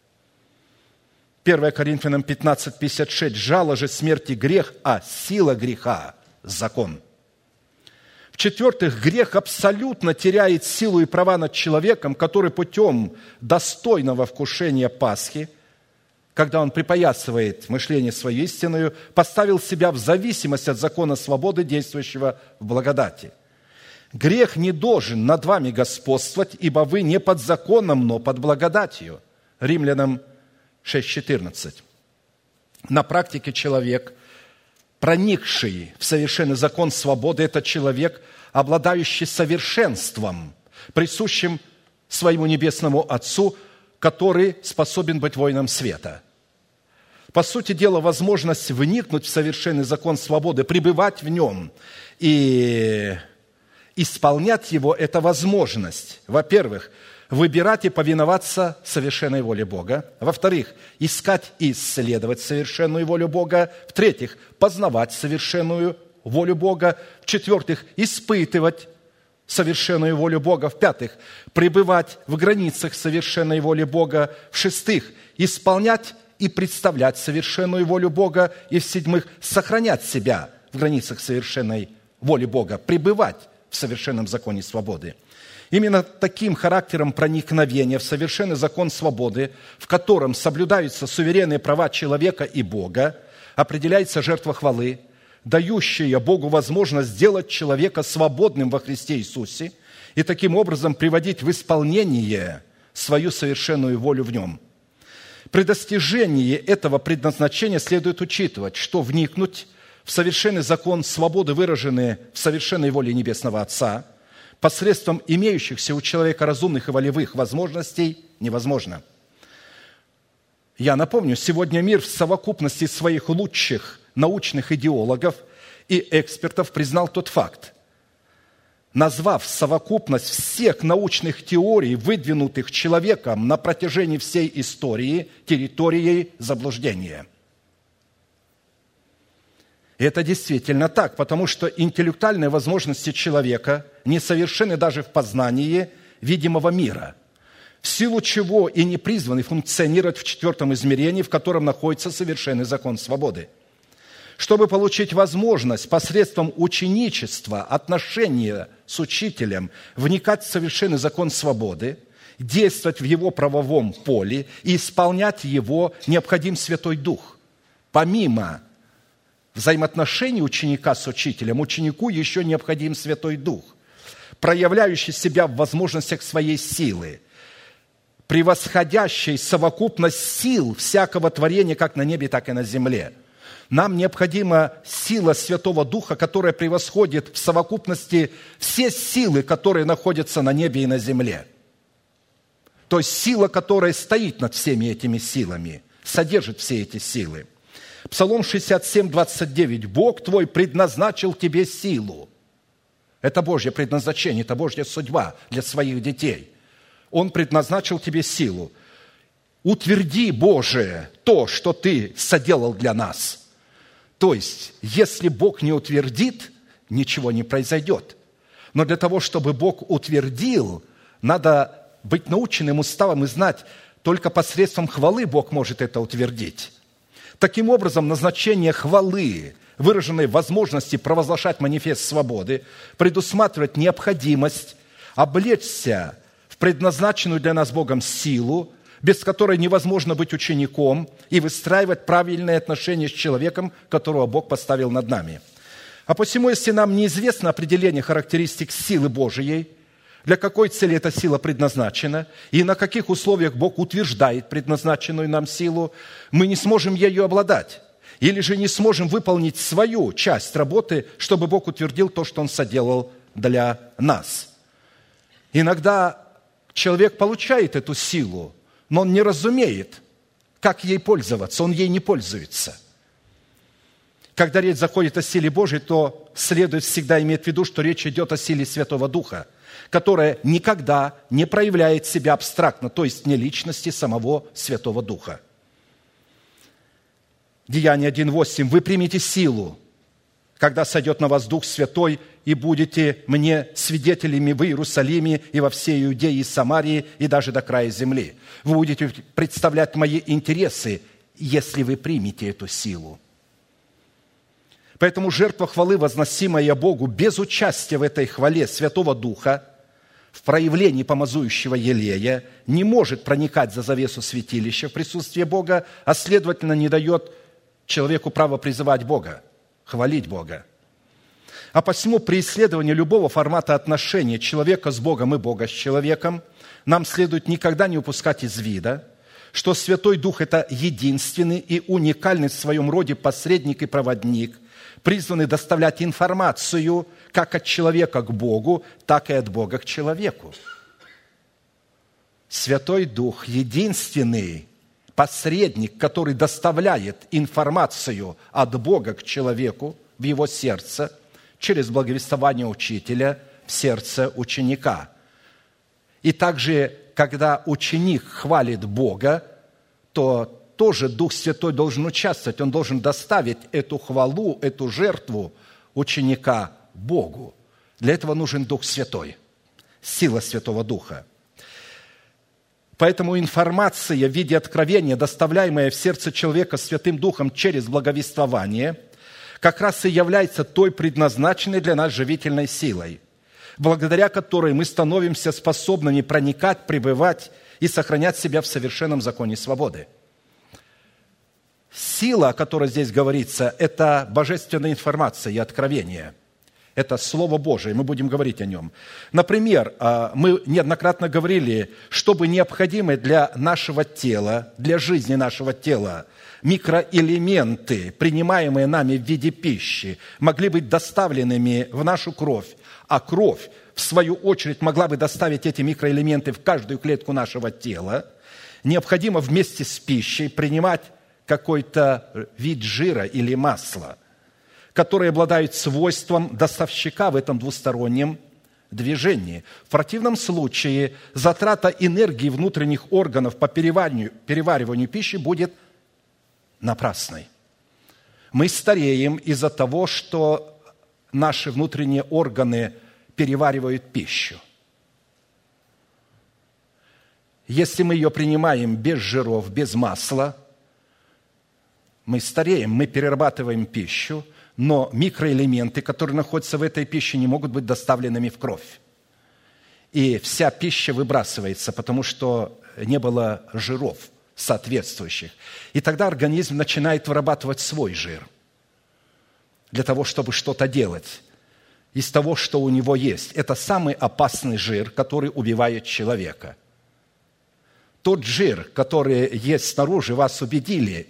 1 Коринфянам 15, 56. «Жало же смерти грех, а сила греха – закон». В-четвертых, грех абсолютно теряет силу и права над человеком, который путем достойного вкушения Пасхи, когда он припоясывает мышление свою истинную, поставил себя в зависимость от закона свободы, действующего в благодати. Грех не должен над вами господствовать, ибо вы не под законом, но под благодатью. Римлянам 6:14. На практике человек, проникший в совершенный закон свободы, это человек, обладающий совершенством, присущим своему небесному Отцу, который способен быть воином света. По сути дела, возможность вникнуть в совершенный закон свободы, пребывать в нем и исполнять его – это возможность, во-первых, выбирать и повиноваться совершенной воле Бога. Во-вторых, искать и исследовать совершенную волю Бога. В-третьих, познавать совершенную волю Бога. В-четвертых, испытывать совершенную волю Бога. В-пятых, пребывать в границах совершенной воли Бога. В-шестых, исполнять и представлять совершенную волю Бога. И в-седьмых, сохранять себя в границах совершенной воли Бога, пребывать в совершенном законе свободы. Именно таким характером проникновения в совершенный закон свободы, в котором соблюдаются суверенные права человека и Бога, определяется жертва хвалы, дающая Богу возможность сделать человека свободным во Христе Иисусе и таким образом приводить в исполнение свою совершенную волю в Нем. При достижении этого предназначения следует учитывать, что вникнуть в совершенный закон свободы, выраженный в совершенной воле Небесного Отца, посредством имеющихся у человека разумных и волевых возможностей невозможно. Я напомню, сегодня мир в совокупности своих лучших научных идеологов и экспертов признал тот факт, назвав совокупность всех научных теорий, выдвинутых человеком на протяжении всей истории, территорией заблуждения. И это действительно так, потому что интеллектуальные возможности человека несовершенны даже в познании видимого мира, в силу чего и не призваны функционировать в четвертом измерении, в котором находится совершенный закон свободы. Чтобы получить возможность посредством ученичества, отношения с учителем, вникать в совершенный закон свободы, действовать в его правовом поле и исполнять его, необходим Святой Дух. Помимо взаимоотношений ученика с учителем, ученику еще необходим Святой Дух, проявляющий себя в возможностях своей силы, превосходящий совокупность сил всякого творения как на небе, так и на земле. Нам необходима сила Святого Духа, которая превосходит в совокупности все силы, которые находятся на небе и на земле. То есть сила, которая стоит над всеми этими силами, содержит все эти силы. Псалом 67, 29. «Бог твой предназначил тебе силу». Это Божье предназначение, это Божья судьба для своих детей. Он предназначил тебе силу. Утверди, Боже, то, что Ты соделал для нас. То есть, если Бог не утвердит, ничего не произойдет. Но для того, чтобы Бог утвердил, надо быть наученным уставом и знать, только посредством хвалы Бог может это утвердить. Таким образом, назначение хвалы, выраженной в возможности провозглашать манифест свободы, предусматривает необходимость облечься в предназначенную для нас Богом силу, без которой невозможно быть учеником и выстраивать правильные отношения с человеком, которого Бог поставил над нами. А посему, если нам неизвестно определение характеристик силы Божией, для какой цели эта сила предназначена и на каких условиях Бог утверждает предназначенную нам силу, мы не сможем ею обладать. Или же не сможем выполнить свою часть работы, чтобы Бог утвердил то, что Он соделал для нас. Иногда человек получает эту силу, но он не разумеет, как ей пользоваться, он ей не пользуется. Когда речь заходит о силе Божьей, то следует всегда иметь в виду, что речь идет о силе Святого Духа, которая никогда не проявляет себя абстрактно, то есть не личности самого Святого Духа. Деяние 1:8. «Вы примете силу, когда сойдет на вас Дух Святой, и будете мне свидетелями в Иерусалиме и во всей Иудее и Самарии, и даже до края земли. Вы будете представлять мои интересы, если вы примете эту силу». Поэтому жертва хвалы, возносимая Богу без участия в этой хвале Святого Духа, в проявлении помазующего елея, не может проникать за завесу святилища в присутствии Бога, а следовательно не дает человеку право призывать Бога, хвалить Бога. А посему при исследовании любого формата отношения человека с Богом и Бога с человеком нам следует никогда не упускать из вида, что Святой Дух – это единственный и уникальный в своем роде посредник и проводник, призванный доставлять информацию как от человека к Богу, так и от Бога к человеку. Святой Дух – единственный посредник, который доставляет информацию от Бога к человеку в его сердце через благовествование учителя в сердце ученика. И также, когда ученик хвалит Бога, то тоже Дух Святой должен участвовать, он должен доставить эту хвалу, эту жертву ученика Богу. Для этого нужен Дух Святой, сила Святого Духа. Поэтому информация в виде откровения, доставляемая в сердце человека Святым Духом через благовествование, как раз и является той предназначенной для нас живительной силой, благодаря которой мы становимся способными проникать, пребывать и сохранять себя в совершенном законе свободы. Сила, о которой здесь говорится, это божественная информация и откровение. Это Слово Божие, мы будем говорить о нем. Например, мы неоднократно говорили, чтобы необходимые для нашего тела, для жизни нашего тела, микроэлементы, принимаемые нами в виде пищи, могли быть доставленными в нашу кровь, а кровь, в свою очередь, могла бы доставить эти микроэлементы в каждую клетку нашего тела, необходимо вместе с пищей принимать какой-то вид жира или масла, которые обладают свойством доставщика в этом двустороннем движении. В противном случае затрата энергии внутренних органов по перевариванию пищи будет напрасной. Мы стареем из-за того, что наши внутренние органы переваривают пищу. Если мы ее принимаем без жиров, без масла, мы стареем, мы перерабатываем пищу, но микроэлементы, которые находятся в этой пище, не могут быть доставленными в кровь. И вся пища выбрасывается, потому что не было жиров соответствующих. И тогда организм начинает вырабатывать свой жир для того, чтобы что-то делать из того, что у него есть. Это самый опасный жир, который убивает человека. Тот жир, который есть снаружи, вас убедили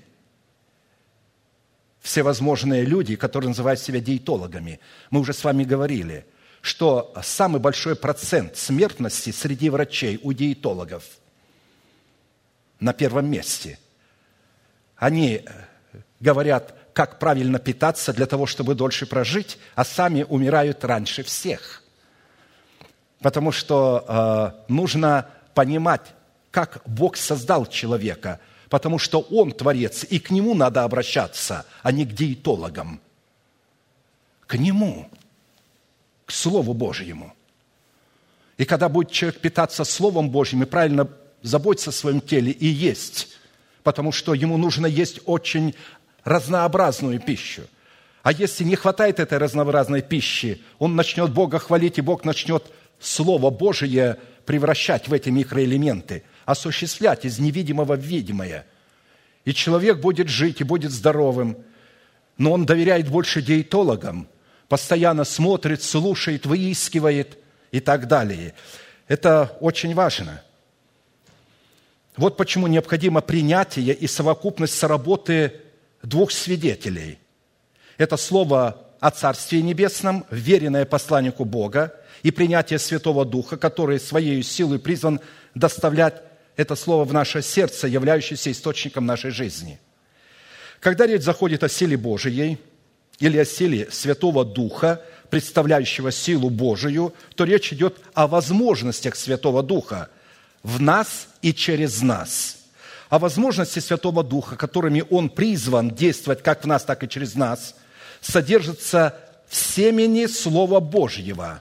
всевозможные люди, которые называют себя диетологами. Мы уже с вами говорили, что самый большой процент смертности среди врачей у диетологов на первом месте. Они говорят, как правильно питаться для того, чтобы дольше прожить, а сами умирают раньше всех. Потому что нужно понимать, как Бог создал человека, потому что Он творец, и к Нему надо обращаться, а не к диетологам. К Нему, к Слову Божьему. И когда будет человек питаться Словом Божьим и правильно заботиться о своем теле и есть, потому что ему нужно есть очень разнообразную пищу. А если не хватает этой разнообразной пищи, он начнет Бога хвалить, и Бог начнет Слово Божие превращать в эти микроэлементы, осуществлять из невидимого в видимое. И человек будет жить и будет здоровым, но он доверяет больше диетологам, постоянно смотрит, слушает, выискивает и так далее. Это очень важно. Вот почему необходимо принятие и совокупность соработы двух свидетелей. Это слово о Царстве Небесном, веренное посланнику Бога, и принятие Святого Духа, который своей силой призван доставлять это слово в наше сердце, являющееся источником нашей жизни. Когда речь заходит о силе Божией или о силе Святого Духа, представляющего силу Божию, то речь идет о возможностях Святого Духа в нас и через нас. О возможности Святого Духа, которыми Он призван действовать как в нас, так и через нас, содержится в семени Слова Божьего,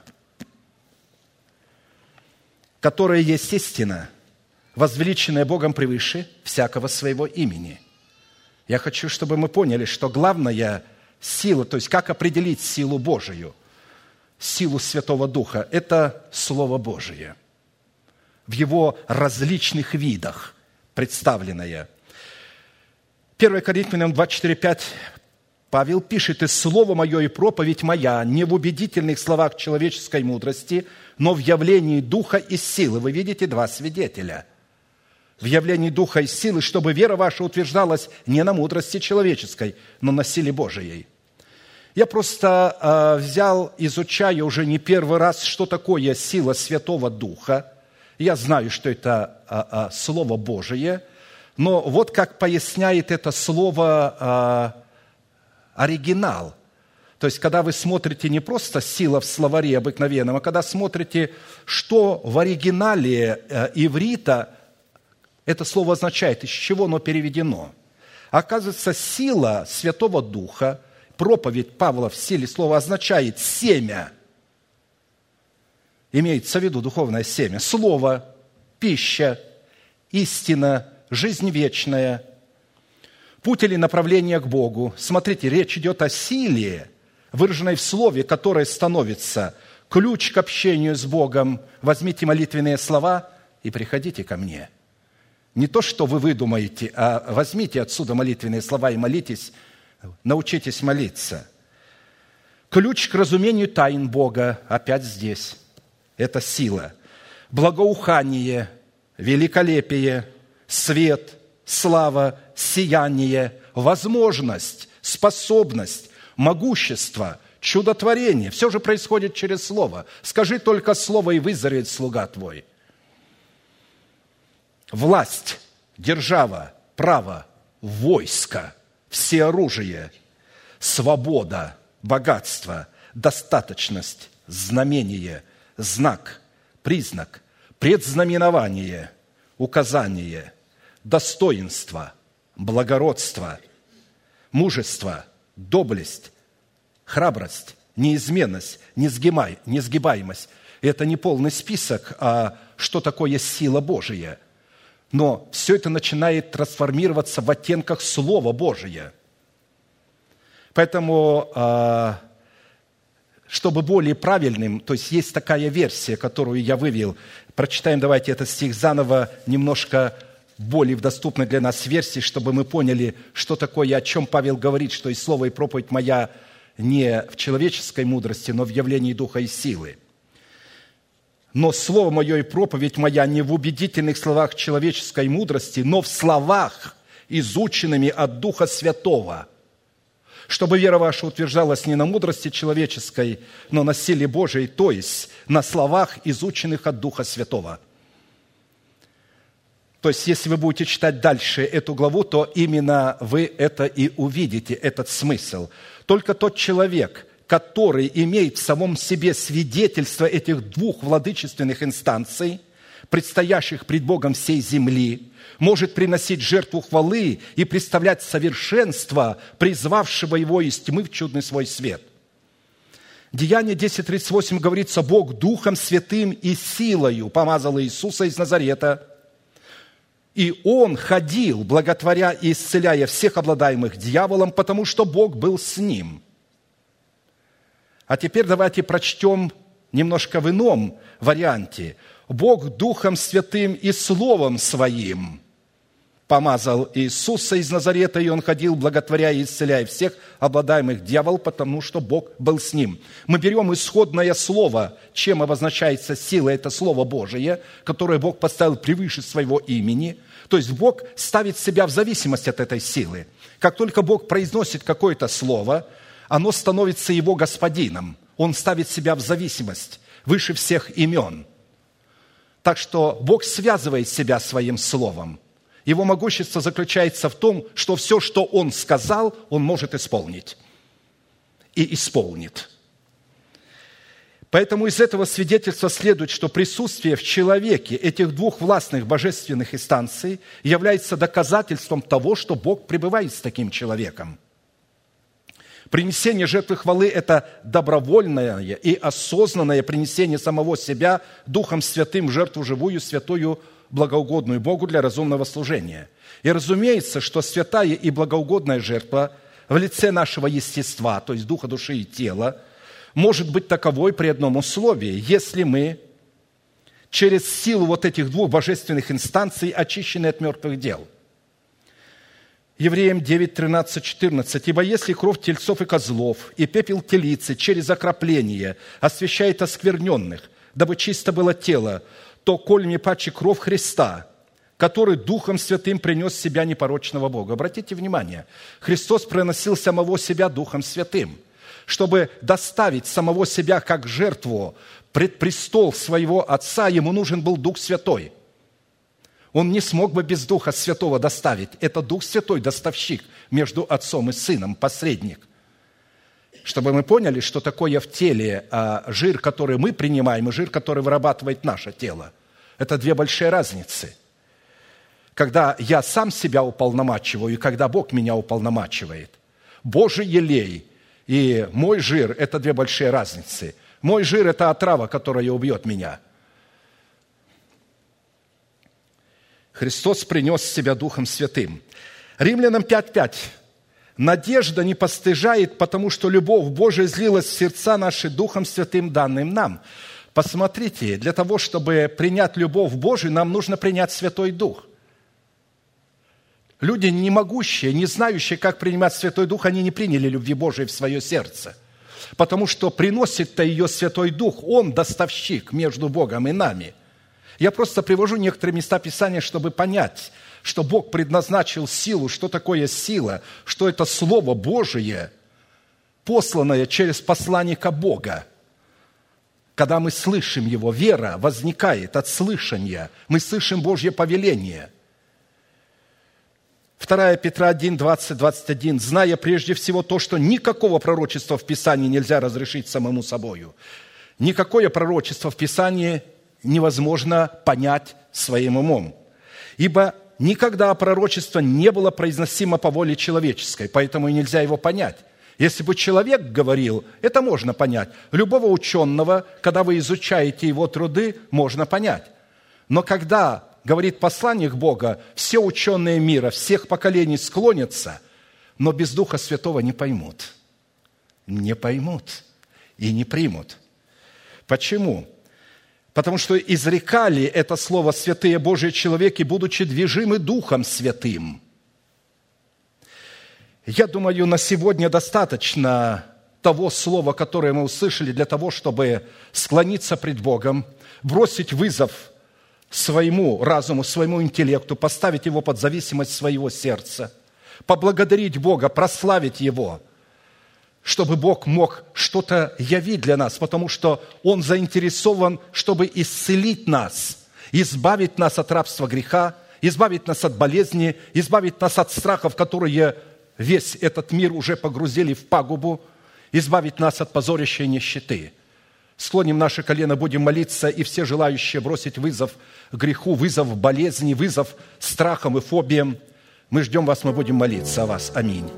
которое есть истина, возвеличенная Богом превыше всякого своего имени. Я хочу, чтобы мы поняли, что главная сила, то есть как определить силу Божию, силу Святого Духа, это Слово Божие в его различных видах представленное. 1 Коринфянам 24:5 Павел пишет: «И слово мое, и проповедь моя не в убедительных словах человеческой мудрости, но в явлении Духа и силы». Вы видите, два свидетеля. В явлении Духа и силы, чтобы вера ваша утверждалась не на мудрости человеческой, но на силе Божией. Я просто взял, изучая уже не первый раз, что такое сила Святого Духа. Я знаю, что это Слово Божие, но вот как поясняет это слово оригинал. То есть, когда вы смотрите не просто сила в словаре обыкновенном, а когда смотрите, что в оригинале иврита это слово означает, из чего оно переведено. Оказывается, сила Святого Духа, проповедь Павла в силе слова означает семя. Имеется в виду духовное семя. Слово, пища, истина, жизнь вечная, путь или направление к Богу. Смотрите, речь идет о силе, выраженной в слове, которое становится ключ к общению с Богом. Возьмите молитвенные слова и приходите ко мне. Не то, что вы выдумаете, а возьмите отсюда молитвенные слова и молитесь, научитесь молиться. Ключ к разумению тайн Бога опять здесь. Это сила. Благоухание, великолепие, свет, слава, сияние, возможность, способность, могущество, чудотворение. Все же происходит через Слово. Скажи только Слово, и выздоровеет слуга твой. Власть, держава, право, войско, всеоружие, свобода, богатство, достаточность, знамение, знак, признак, предзнаменование, указание, достоинство, благородство, мужество, доблесть, храбрость, неизменность, несгибаемость. Это не полный список, а что такое сила Божия. Но все это начинает трансформироваться в оттенках Слова Божия. Поэтому, чтобы более правильным, то есть есть такая версия, которую я вывел, прочитаем давайте этот стих заново, немножко более в доступной для нас версии, чтобы мы поняли, что такое, о чем Павел говорит, что и слово, и проповедь моя не в человеческой мудрости, но в явлении Духа и силы. Но слово мое и проповедь моя не в убедительных словах человеческой мудрости, но в словах, изученными от Духа Святого, чтобы вера ваша утверждалась не на мудрости человеческой, но на силе Божией, то есть на словах, изученных от Духа Святого. То есть, если вы будете читать дальше эту главу, то именно вы это и увидите, этот смысл. Только тот человек, который имеет в самом себе свидетельство этих двух владычественных инстанций, предстоящих пред Богом всей земли, может приносить жертву хвалы и представлять совершенство, призвавшего его из тьмы в чудный свой свет. Деяние 10:38 говорится: «Бог Духом Святым и силою помазал Иисуса из Назарета, и Он ходил, благотворя и исцеляя всех обладаемых дьяволом, потому что Бог был с Ним». А теперь давайте прочтем немножко в ином варианте. Бог Духом Святым и Словом Своим помазал Иисуса из Назарета, и Он ходил, благотворя и исцеляя всех, обладаемых дьяволом, потому что Бог был с Ним. Мы берем исходное слово, чем обозначается сила, это Слово Божие, которое Бог поставил превыше своего имени. То есть Бог ставит себя в зависимость от этой силы. Как только Бог произносит какое-то слово, оно становится Его господином. Он ставит себя в зависимость выше всех имен. Так что Бог связывает себя своим словом. Его могущество заключается в том, что все, что Он сказал, Он может исполнить. И исполнит. Поэтому из этого свидетельства следует, что присутствие в человеке этих двух властных божественных инстанций является доказательством того, что Бог пребывает с таким человеком. Принесение жертвы хвалы – это добровольное и осознанное принесение самого себя Духом Святым в жертву живую, святую, благоугодную Богу для разумного служения. И разумеется, что святая и благоугодная жертва в лице нашего естества, то есть духа, души и тела, может быть таковой при одном условии, если мы через силу вот этих двух божественных инстанций очищены от мертвых дел. Евреям 9, 13, 14. «Ибо если кровь тельцов и козлов, и пепел телицы через окропление освящает оскверненных, дабы чисто было тело, то коль не паче кровь Христа, который Духом Святым принес себя непорочного Бога». Обратите внимание, Христос приносил самого себя Духом Святым, чтобы доставить самого себя как жертву пред престол своего Отца, ему нужен был Дух Святой. Он не смог бы без Духа Святого доставить. Это Дух Святой, доставщик между Отцом и Сыном, посредник. Чтобы мы поняли, что такое в теле жир, который мы принимаем, и жир, который вырабатывает наше тело. Это две большие разницы. Когда я сам себя уполномачиваю, и когда Бог меня уполномачивает. Божий елей и мой жир – это две большие разницы. Мой жир – это отрава, которая убьет меня. Христос принес себя Духом Святым. Римлянам 5:5. «Надежда не постыжает, потому что любовь Божия излилась в сердца наши Духом Святым, данным нам». Посмотрите, для того, чтобы принять любовь Божию, нам нужно принять Святой Дух. Люди, не могущие, не знающие, как принимать Святой Дух, они не приняли любви Божией в свое сердце. Потому что приносит-то ее Святой Дух, Он доставщик между Богом и нами. Я просто привожу некоторые места Писания, чтобы понять, что Бог предназначил силу, что такое сила, что это Слово Божие, посланное через посланника Бога. Когда мы слышим Его, вера возникает от слышания. Мы слышим Божье повеление. 2 Петра 1, 20, 21. «Зная прежде всего то, что никакого пророчества в Писании нельзя разрешить самому собою». Никакое пророчество в Писании невозможно понять своим умом. «Ибо никогда пророчество не было произносимо по воле человеческой, поэтому и нельзя его понять». Если бы человек говорил, это можно понять. Любого ученого, когда вы изучаете его труды, можно понять. Но когда говорит посланник Бога, все ученые мира, всех поколений склонятся, но без Духа Святого не поймут. Не поймут и не примут. Почему? Потому что изрекали это слово святые Божьи человеки, будучи движимы Духом Святым. Я думаю, на сегодня достаточно того слова, которое мы услышали, для того, чтобы склониться пред Богом, бросить вызов своему разуму, своему интеллекту, поставить его под зависимость своего сердца, поблагодарить Бога, прославить Его, чтобы Бог мог что-то явить для нас, потому что Он заинтересован, чтобы исцелить нас, избавить нас от рабства греха, избавить нас от болезни, избавить нас от страхов, которые весь этот мир уже погрузили в пагубу, избавить нас от позорища и нищеты. Склоним наши колено, будем молиться, и все желающие бросить вызов греху, вызов болезни, вызов страхам и фобиям. Мы ждем вас, мы будем молиться о вас. Аминь.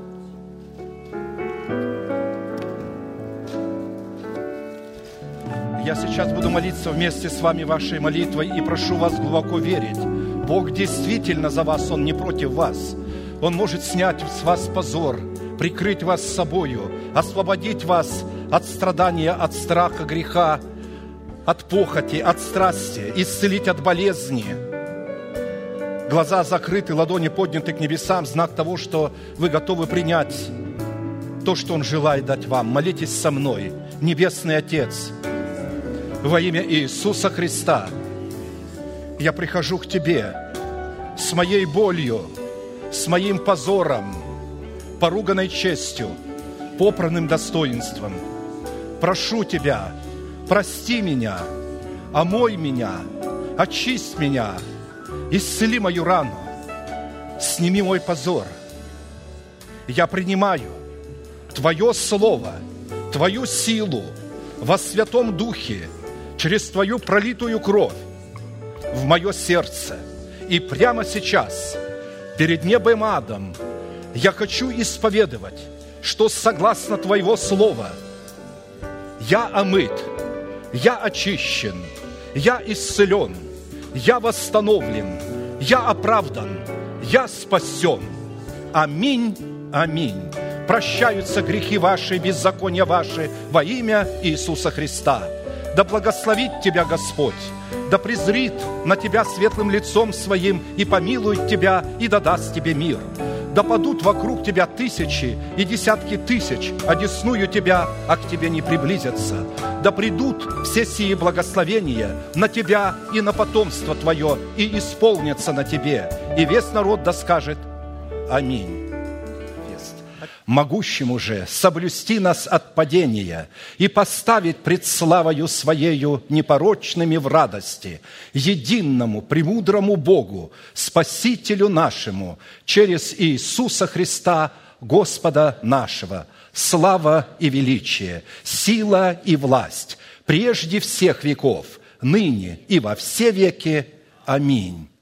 Я сейчас буду молиться вместе с вами вашей молитвой и прошу вас глубоко верить. Бог действительно за вас, Он не против вас. Он может снять с вас позор, прикрыть вас собою, освободить вас от страдания, от страха, греха, от похоти, от страсти, исцелить от болезни. Глаза закрыты, ладони подняты к небесам, знак того, что вы готовы принять то, что Он желает дать вам. Молитесь со мной. Небесный Отец, во имя Иисуса Христа, я прихожу к Тебе с моей болью, с моим позором, поруганной честью, попранным достоинством. Прошу Тебя, прости меня, омой меня, очисть меня, исцели мою рану, сними мой позор. Я принимаю Твое Слово, Твою силу во Святом Духе через Твою пролитую кровь в мое сердце. И прямо сейчас, перед небом и адом, я хочу исповедовать, что согласно Твоего Слова я омыт, я очищен, я исцелен, я восстановлен, я оправдан, я спасен. Аминь, аминь. Прощаются грехи ваши, беззакония ваши во имя Иисуса Христа. Да благословит тебя Господь, да презрит на тебя светлым лицом своим и помилует тебя, и да даст тебе мир. Да падут вокруг тебя тысячи и десятки тысяч, одесную тебя, а к тебе не приблизятся. Да придут все сии благословения на тебя и на потомство твое, и исполнятся на тебе. И весь народ да скажет аминь. Могущему же соблюсти нас от падения и поставить пред славою Своею непорочными в радости, единому, премудрому Богу, Спасителю нашему, через Иисуса Христа, Господа нашего, слава и величие, сила и власть, прежде всех веков, ныне и во все веки. Аминь.